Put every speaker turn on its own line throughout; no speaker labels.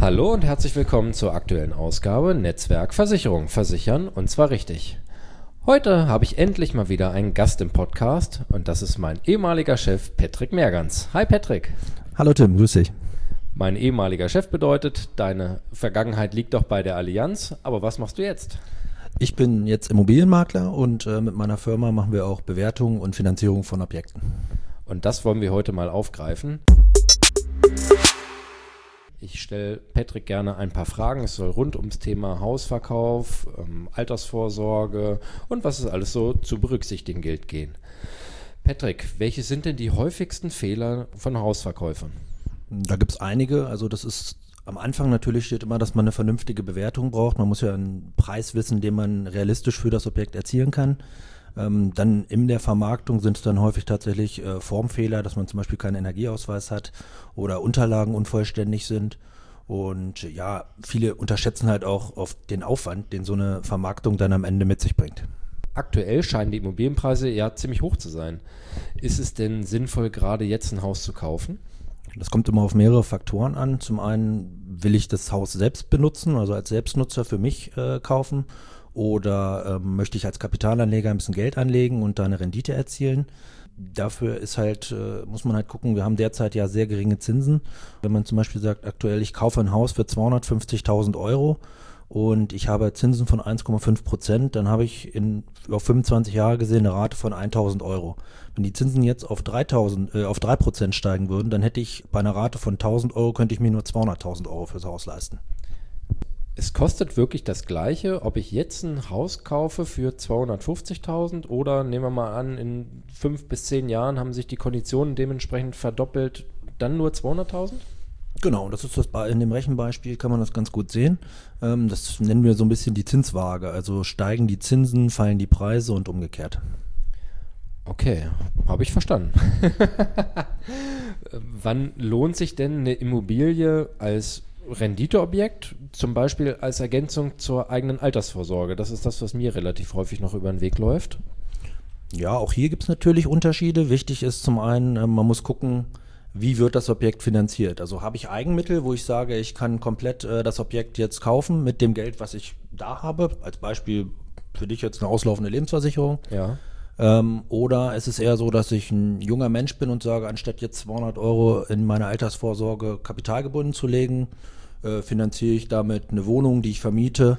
Hallo und herzlich willkommen zur aktuellen Ausgabe Netzwerk Versicherung. Versichern und zwar richtig. Heute habe ich endlich mal wieder einen Gast im Podcast und das ist mein ehemaliger Chef Patrick Mergans. Hi Patrick.
Hallo Tim, grüß dich.
Mein ehemaliger Chef bedeutet, deine Vergangenheit liegt doch bei der Allianz, aber was machst du jetzt?
Ich bin jetzt Immobilienmakler und mit meiner Firma machen wir auch Bewertung und Finanzierung von Objekten.
Und das wollen wir heute mal aufgreifen. Ich stelle Patrick gerne ein paar Fragen. Es soll rund ums Thema Hausverkauf, Altersvorsorge und was es alles so zu berücksichtigen gilt gehen. Patrick, welche sind denn die häufigsten Fehler von Hausverkäufern?
Da gibt es einige. Also das ist am Anfang natürlich steht immer, dass man eine vernünftige Bewertung braucht. Man muss ja einen Preis wissen, den man realistisch für das Objekt erzielen kann. Dann in der Vermarktung sind es dann häufig tatsächlich Formfehler, dass man zum Beispiel keinen Energieausweis hat oder Unterlagen unvollständig sind. Und ja, viele unterschätzen halt auch auf den Aufwand, den so eine Vermarktung dann am Ende mit sich bringt.
Aktuell scheinen die Immobilienpreise ja ziemlich hoch zu sein. Ist es denn sinnvoll, gerade jetzt ein Haus zu kaufen?
Das kommt immer auf mehrere Faktoren an. Zum einen will ich das Haus selbst benutzen, also als Selbstnutzer für mich kaufen. Oder möchte ich als Kapitalanleger ein bisschen Geld anlegen und da eine Rendite erzielen? Dafür ist halt, muss man halt gucken, wir haben derzeit ja sehr geringe Zinsen. Wenn man zum Beispiel sagt, aktuell ich kaufe ein Haus für 250.000 Euro und ich habe Zinsen von 1,5%, dann habe ich auf 25 Jahre gesehen eine Rate von 1.000 Euro. Wenn die Zinsen jetzt auf 3% steigen würden, dann hätte ich bei einer Rate von 1.000 Euro, könnte ich mir nur 200.000 Euro fürs Haus leisten.
Es kostet wirklich das Gleiche, ob ich jetzt ein Haus kaufe für 250.000 oder nehmen wir mal an, in 5 bis 10 Jahren haben sich die Konditionen dementsprechend verdoppelt, dann nur 200.000?
Genau, das ist in dem Rechenbeispiel kann man das ganz gut sehen. Das nennen wir so ein bisschen die Zinswaage. Also steigen die Zinsen, fallen die Preise und umgekehrt.
Okay, habe ich verstanden. Wann lohnt sich denn eine Immobilie als Renditeobjekt, zum Beispiel als Ergänzung zur eigenen Altersvorsorge? Das ist das, was mir relativ häufig noch über den Weg läuft.
Ja, auch hier gibt es natürlich Unterschiede. Wichtig ist zum einen, man muss gucken, wie wird das Objekt finanziert. Also habe ich Eigenmittel, wo ich sage, ich kann komplett das Objekt jetzt kaufen mit dem Geld, was ich da habe. Als Beispiel für dich jetzt eine auslaufende Lebensversicherung.
Ja.
Oder es ist eher so, dass ich ein junger Mensch bin und sage, anstatt jetzt 200 Euro in meine Altersvorsorge kapitalgebunden zu legen, finanziere ich damit eine Wohnung, die ich vermiete.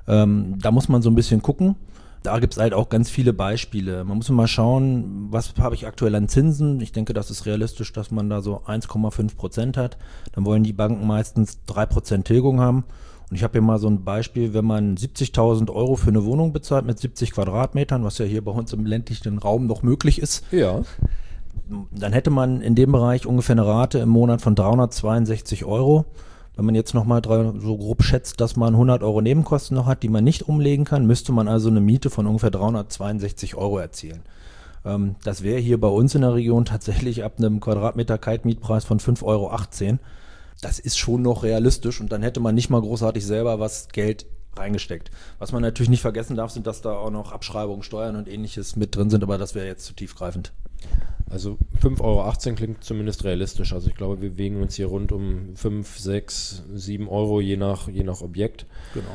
Da muss man so ein bisschen gucken. Da gibt es halt auch ganz viele Beispiele. Man muss mal schauen, was habe ich aktuell an Zinsen. Ich denke, das ist realistisch, dass man da so 1,5% hat. Dann wollen die Banken meistens 3% Tilgung haben. Und ich habe hier mal so ein Beispiel, wenn man 70.000 Euro für eine Wohnung bezahlt mit 70 Quadratmetern, was ja hier bei uns im ländlichen Raum noch möglich ist,
Ja.
dann hätte man in dem Bereich ungefähr eine Rate im Monat von 362 Euro. Wenn man jetzt nochmal so grob schätzt, dass man 100 Euro Nebenkosten noch hat, die man nicht umlegen kann, müsste man also eine Miete von ungefähr 362 Euro erzielen. Das wäre hier bei uns in der Region tatsächlich ab einem Quadratmeter Kaltmietpreis von 5,18 Euro. Das ist schon noch realistisch und dann hätte man nicht mal großartig selber was Geld reingesteckt. Was man natürlich nicht vergessen darf, sind, dass da auch noch Abschreibungen, Steuern und ähnliches mit drin sind, aber das wäre jetzt zu tiefgreifend.
Also 5,18 Euro klingt zumindest realistisch. Also ich glaube, wir bewegen uns hier rund um 5, 6, 7 Euro je nach Objekt.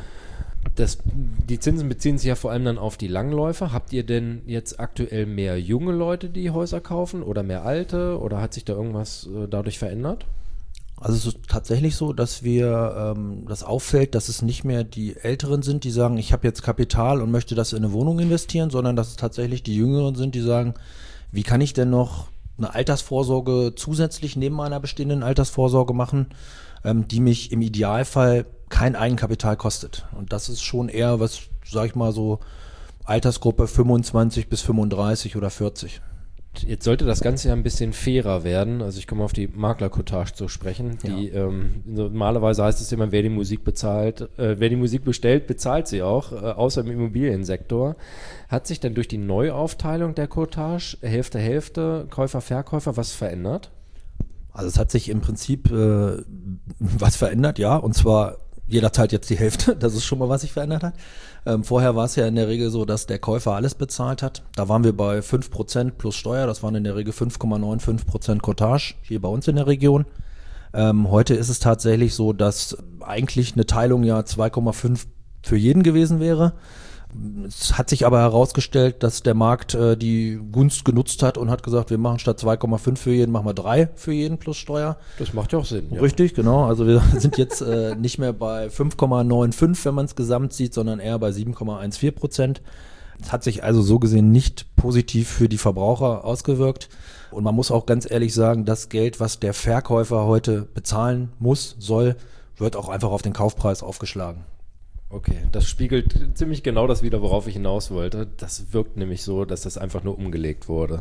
Genau.
Die Zinsen beziehen sich ja vor allem dann auf die Langläufer. Habt ihr denn jetzt aktuell mehr junge Leute, die Häuser kaufen oder mehr alte? Oder hat sich da irgendwas dadurch verändert?
Also es ist tatsächlich so, dass das auffällt, dass es nicht mehr die Älteren sind, die sagen, ich habe jetzt Kapital und möchte das in eine Wohnung investieren, sondern dass es tatsächlich die Jüngeren sind, die sagen, wie kann ich denn noch eine Altersvorsorge zusätzlich neben meiner bestehenden Altersvorsorge machen, die mich im Idealfall kein Eigenkapital kostet. Und das ist schon eher was, sag ich mal so, Altersgruppe 25 bis 35 oder 40.
Jetzt sollte das Ganze ja ein bisschen fairer werden. Also ich komme auf die Maklercottage zu sprechen. Normalerweise heißt es immer, wer die Musik bezahlt, wer die Musik bestellt, bezahlt sie auch, außer im Immobiliensektor. Hat sich denn durch die Neuaufteilung der Cottage, Hälfte, Hälfte, Käufer, Verkäufer, was verändert?
Also es hat sich im Prinzip was verändert, ja, und zwar jeder zahlt jetzt die Hälfte, das ist schon mal, was sich verändert hat. Vorher war es ja in der Regel so, dass der Käufer alles bezahlt hat. Da waren wir bei 5% plus Steuer, das waren in der Regel 5,95% Cottage, hier bei uns in der Region. Heute ist es tatsächlich so, dass eigentlich eine Teilung ja 2,5 für jeden gewesen wäre. Es hat sich aber herausgestellt, dass der Markt die Gunst genutzt hat und hat gesagt, wir machen statt 2,5 für jeden, machen wir 3 für jeden plus Steuer.
Das macht ja auch Sinn. Ja.
Richtig, genau. Also wir sind jetzt nicht mehr bei 5,95, wenn man es gesamt sieht, sondern eher bei 7,14%. Es hat sich also so gesehen nicht positiv für die Verbraucher ausgewirkt. Und man muss auch ganz ehrlich sagen, das Geld, was der Verkäufer heute bezahlen muss, soll, wird auch einfach auf den Kaufpreis aufgeschlagen.
Okay, das spiegelt ziemlich genau das wider, worauf ich hinaus wollte. Das wirkt nämlich so, dass das einfach nur umgelegt wurde.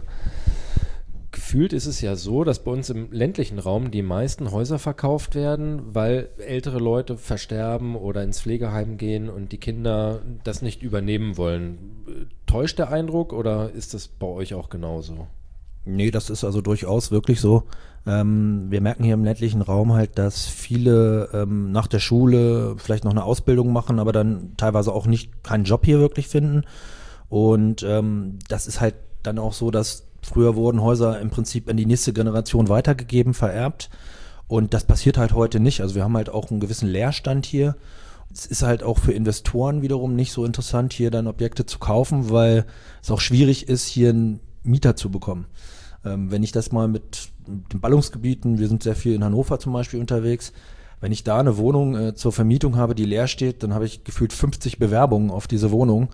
Gefühlt ist es ja so, dass bei uns im ländlichen Raum die meisten Häuser verkauft werden, weil ältere Leute versterben oder ins Pflegeheim gehen und die Kinder das nicht übernehmen wollen. Täuscht der Eindruck oder ist das bei euch auch genauso?
Nee, das ist also durchaus wirklich so. Wir merken hier im ländlichen Raum halt, dass viele nach der Schule vielleicht noch eine Ausbildung machen, aber dann teilweise auch nicht keinen Job hier wirklich finden. Und das ist halt dann auch so, dass früher wurden Häuser im Prinzip an die nächste Generation weitergegeben, vererbt. Und das passiert halt heute nicht. Also wir haben halt auch einen gewissen Leerstand hier. Es ist halt auch für Investoren wiederum nicht so interessant, hier dann Objekte zu kaufen, weil es auch schwierig ist, hier einen Mieter zu bekommen. Wenn ich das mal mit den Ballungsgebieten, wir sind sehr viel in Hannover zum Beispiel unterwegs, wenn ich da eine Wohnung zur Vermietung habe, die leer steht, dann habe ich gefühlt 50 Bewerbungen auf diese Wohnung.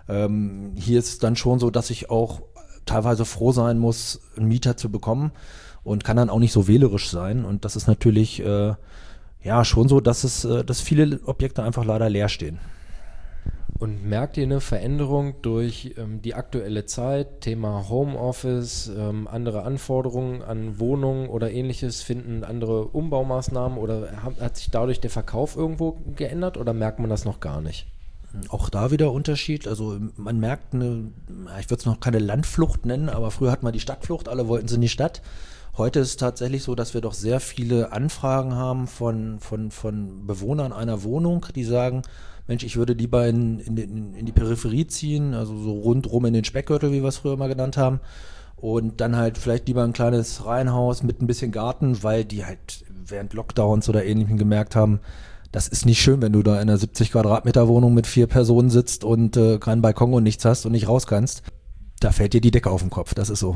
Hier ist es dann schon so, dass ich auch teilweise froh sein muss, einen Mieter zu bekommen und kann dann auch nicht so wählerisch sein. Und das ist natürlich ja schon so, dass viele Objekte einfach leider leer stehen.
Und merkt ihr eine Veränderung durch die aktuelle Zeit, Thema Homeoffice, andere Anforderungen an Wohnungen oder ähnliches, finden andere Umbaumaßnahmen oder hat sich dadurch der Verkauf irgendwo geändert oder merkt man das noch gar nicht?
Auch da wieder Unterschied. Also man merkt ich würde es noch keine Landflucht nennen, aber früher hat man die Stadtflucht, alle wollten sie in die Stadt. Heute ist es tatsächlich so, dass wir doch sehr viele Anfragen haben von Bewohnern einer Wohnung, die sagen, Mensch, ich würde lieber in die Peripherie ziehen, also so rundrum in den Speckgürtel, wie wir es früher mal genannt haben. Und dann halt vielleicht lieber ein kleines Reihenhaus mit ein bisschen Garten, weil die halt während Lockdowns oder Ähnlichem gemerkt haben, das ist nicht schön, wenn du da in einer 70 Quadratmeter Wohnung mit 4 Personen sitzt und keinen Balkon und nichts hast und nicht raus kannst. Da fällt dir die Decke auf den Kopf, das ist so.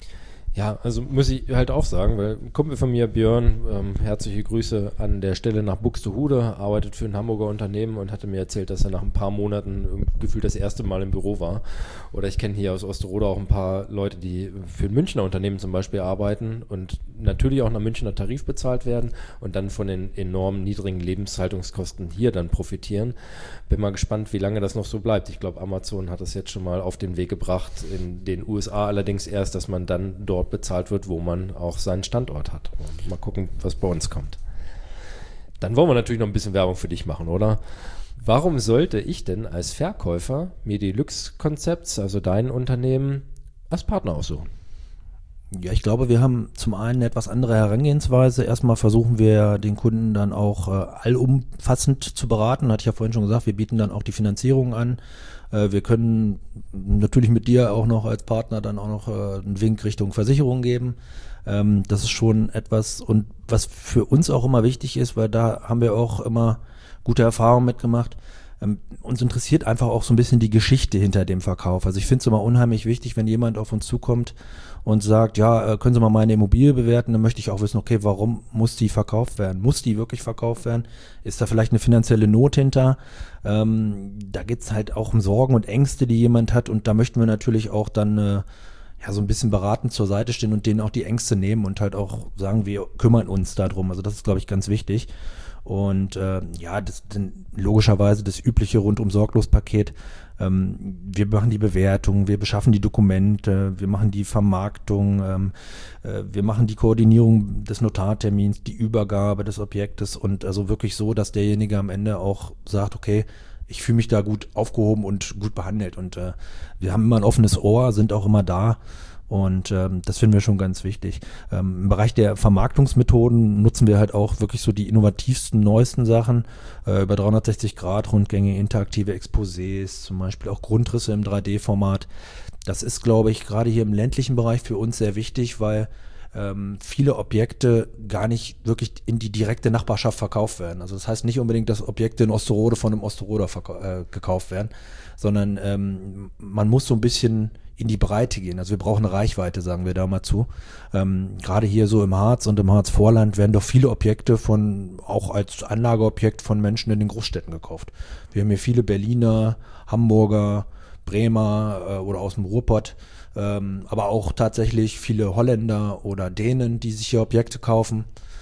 Ja, also muss ich halt auch sagen, weil ein Kumpel von mir, Björn, herzliche Grüße an der Stelle nach Buxtehude, arbeitet für ein Hamburger Unternehmen und hatte mir erzählt, dass er nach ein paar Monaten gefühlt das erste Mal im Büro war. Oder ich kenne hier aus Osterode auch ein paar Leute, die für ein Münchner Unternehmen zum Beispiel arbeiten und natürlich auch nach Münchner Tarif bezahlt werden und dann von den enorm niedrigen Lebenshaltungskosten hier dann profitieren. Bin mal gespannt, wie lange das noch so bleibt. Ich glaube, Amazon hat das jetzt schon mal auf den Weg gebracht, in den USA allerdings erst, dass man dann dort bezahlt wird, wo man auch seinen Standort hat. Und mal gucken, was bei uns kommt. Dann wollen wir natürlich noch ein bisschen Werbung für dich machen, oder? Warum sollte ich denn als Verkäufer mir die Lux-Konzepts, also dein Unternehmen, als Partner aussuchen?
Ja, ich glaube, wir haben zum einen eine etwas andere Herangehensweise. Erstmal versuchen wir den Kunden dann auch allumfassend zu beraten. Hatte ich ja vorhin schon gesagt, wir bieten dann auch die Finanzierung an. Wir können natürlich mit dir auch noch als Partner dann auch noch einen Wink Richtung Versicherung geben. Das ist schon etwas, und was für uns auch immer wichtig ist, weil da haben wir auch immer gute Erfahrungen mitgemacht. Uns interessiert einfach auch so ein bisschen die Geschichte hinter dem Verkauf. Also ich finde es immer unheimlich wichtig, wenn jemand auf uns zukommt und sagt, ja, können Sie mal meine Immobilie bewerten, dann möchte ich auch wissen, okay, warum muss die verkauft werden? Muss die wirklich verkauft werden? Ist da vielleicht eine finanzielle Not hinter? Da geht's halt auch um Sorgen und Ängste, die jemand hat, und da möchten wir natürlich auch dann ja so ein bisschen beratend zur Seite stehen und denen auch die Ängste nehmen und halt auch sagen, wir kümmern uns darum. Also das ist, glaube ich, ganz wichtig. Und ja, logischerweise das übliche Rundum-Sorglos-Paket. Wir machen die Bewertung, wir beschaffen die Dokumente, wir machen die Vermarktung, wir machen die Koordinierung des Notartermins, die Übergabe des Objektes, und also wirklich so, dass derjenige am Ende auch sagt, okay, ich fühle mich da gut aufgehoben und gut behandelt, und wir haben immer ein offenes Ohr, sind auch immer da. Und das finden wir schon ganz wichtig. Im Bereich der Vermarktungsmethoden nutzen wir halt auch wirklich so die innovativsten, neuesten Sachen, über 360-Grad-Rundgänge, interaktive Exposés, zum Beispiel auch Grundrisse im 3D-Format. Das ist, glaube ich, gerade hier im ländlichen Bereich für uns sehr wichtig, weil viele Objekte gar nicht wirklich in die direkte Nachbarschaft verkauft werden. Also das heißt nicht unbedingt, dass Objekte in Osterode von einem Osteroder gekauft werden, sondern man muss so ein bisschen in die Breite gehen. Also wir brauchen eine Reichweite, sagen wir da mal zu. Gerade hier so im Harz und im Harzvorland werden doch viele Objekte auch als Anlageobjekt von Menschen in den Großstädten gekauft. Wir haben hier viele Berliner, Hamburger, Bremer oder aus dem Ruhrpott, aber auch tatsächlich viele Holländer oder Dänen, die sich hier Objekte kaufen.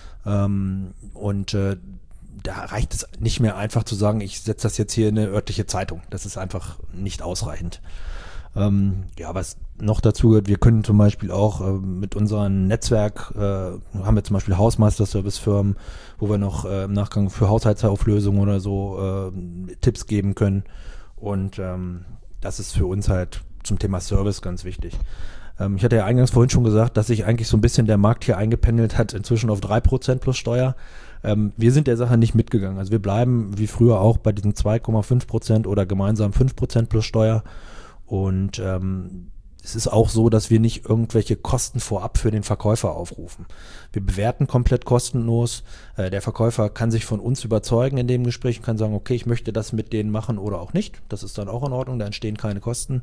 Da reicht es nicht mehr einfach zu sagen, ich setze das jetzt hier in eine örtliche Zeitung. Das ist einfach nicht ausreichend. Was noch dazu gehört, wir können zum Beispiel auch mit unserem Netzwerk, haben wir zum Beispiel Hausmeister-Service-Firmen, wo wir noch im Nachgang für Haushaltsauflösungen oder so Tipps geben können. Und das ist für uns halt zum Thema Service ganz wichtig. Ich hatte ja eingangs vorhin schon gesagt, dass sich eigentlich so ein bisschen der Markt hier eingependelt hat, inzwischen auf 3% plus Steuer. Wir sind der Sache nicht mitgegangen. Also wir bleiben wie früher auch bei diesen 2,5% oder gemeinsam 5% plus Steuer. Und es ist auch so, dass wir nicht irgendwelche Kosten vorab für den Verkäufer aufrufen. Wir bewerten komplett kostenlos. Der Verkäufer kann sich von uns überzeugen in dem Gespräch und kann sagen, okay, ich möchte das mit denen machen oder auch nicht. Das ist dann auch in Ordnung, da entstehen keine Kosten.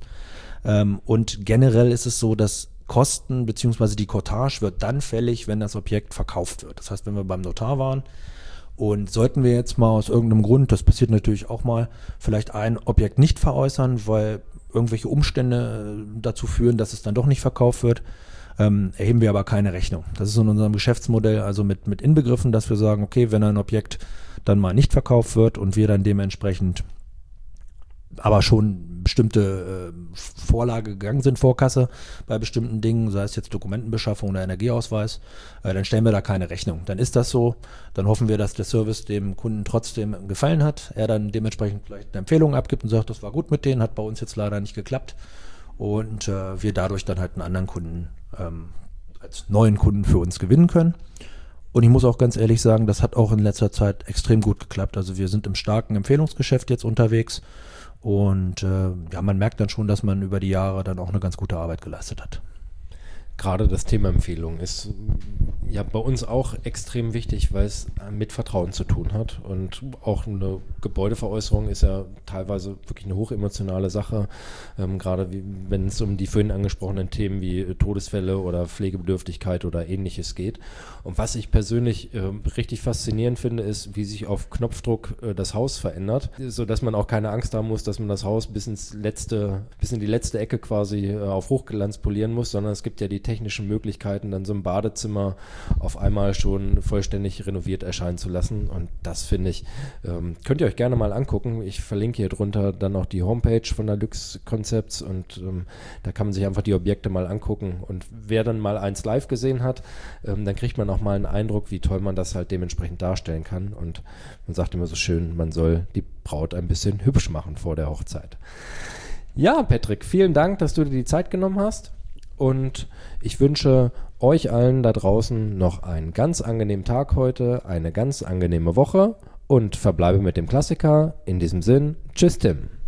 Und generell ist es so, dass Kosten bzw. die Cottage wird dann fällig, wenn das Objekt verkauft wird. Das heißt, wenn wir beim Notar waren und sollten wir jetzt mal aus irgendeinem Grund, das passiert natürlich auch mal, vielleicht ein Objekt nicht veräußern, weil irgendwelche Umstände dazu führen, dass es dann doch nicht verkauft wird, erheben wir aber keine Rechnung. Das ist in unserem Geschäftsmodell also mit inbegriffen, dass wir sagen, okay, wenn ein Objekt dann mal nicht verkauft wird und wir dann dementsprechend aber schon bestimmte Vorlage gegangen sind, Vorkasse bei bestimmten Dingen, sei es jetzt Dokumentenbeschaffung oder Energieausweis, dann stellen wir da keine Rechnung. Dann ist das so, dann hoffen wir, dass der Service dem Kunden trotzdem gefallen hat, er dann dementsprechend vielleicht eine Empfehlung abgibt und sagt, das war gut mit denen, hat bei uns jetzt leider nicht geklappt und wir dadurch dann halt einen anderen Kunden als neuen Kunden für uns gewinnen können. Und ich muss auch ganz ehrlich sagen, das hat auch in letzter Zeit extrem gut geklappt. Also wir sind im starken Empfehlungsgeschäft jetzt unterwegs. Und man merkt dann schon, dass man über die Jahre dann auch eine ganz gute Arbeit geleistet hat.
Gerade das Thema Empfehlung ist ja bei uns auch extrem wichtig, weil es mit Vertrauen zu tun hat. Und auch eine Gebäudeveräußerung ist ja teilweise wirklich eine hochemotionale Sache, gerade wenn es um die vorhin angesprochenen Themen wie Todesfälle oder Pflegebedürftigkeit oder Ähnliches geht. Und was ich persönlich richtig faszinierend finde, ist, wie sich auf Knopfdruck das Haus verändert, sodass man auch keine Angst haben muss, dass man das Haus bis in die letzte Ecke quasi auf Hochglanz polieren muss, sondern es gibt ja die technischen Möglichkeiten, dann so ein Badezimmer auf einmal schon vollständig renoviert erscheinen zu lassen. Und das finde ich, könnt ihr euch gerne mal angucken. Ich verlinke hier drunter dann auch die Homepage von der Lux Concepts und da kann man sich einfach die Objekte mal angucken. Und wer dann mal eins live gesehen hat, dann kriegt man auch mal einen Eindruck, wie toll man das halt dementsprechend darstellen kann. Und man sagt immer so schön, man soll die Braut ein bisschen hübsch machen vor der Hochzeit. Ja, Patrick, vielen Dank, dass du dir die Zeit genommen hast. Und ich wünsche euch allen da draußen noch einen ganz angenehmen Tag heute, eine ganz angenehme Woche und verbleibe mit dem Klassiker. In diesem Sinn, tschüss Tim.